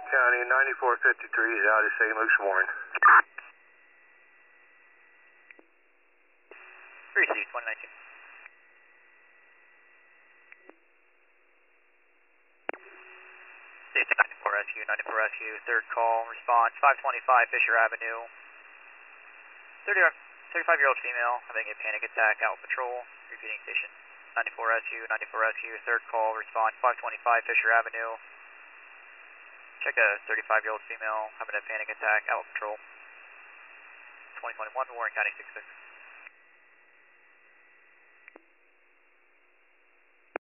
County, 9453 is out of St. Luke's Warren. Received, 2019. Station 94 Rescue, 94 Rescue, third call, response, 525 Fisher Avenue. 35-year-old female having a panic attack, out patrol, repeating station. 94 Rescue, 94 Rescue, third call, response, 525 Fisher Avenue. Check a 35-year-old female having a panic attack, out patrol. 2021 Warren County 66.